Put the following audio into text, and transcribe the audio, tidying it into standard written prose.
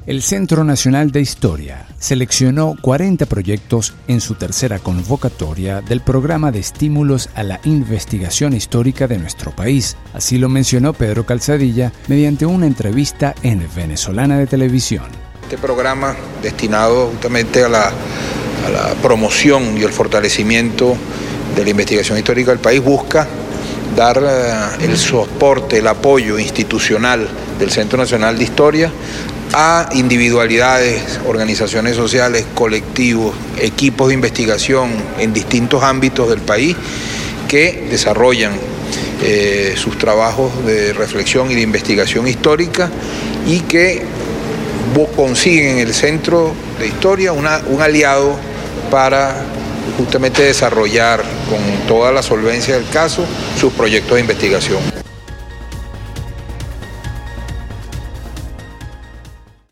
El Centro Nacional de Historia seleccionó 40 proyectos en su tercera convocatoria del programa de estímulos a la investigación histórica de nuestro país. Así lo mencionó Pedro Calzadilla mediante una entrevista en Venezolana de Televisión. Este programa destinado justamente a la promoción y el fortalecimiento de la investigación histórica del país busca dar el soporte, el apoyo institucional del Centro Nacional de Historia a individualidades, organizaciones sociales, colectivos, equipos de investigación en distintos ámbitos del país que desarrollan sus trabajos de reflexión y de investigación histórica y que consiguen en el Centro de Historia un aliado para justamente desarrollar con toda la solvencia del caso sus proyectos de investigación.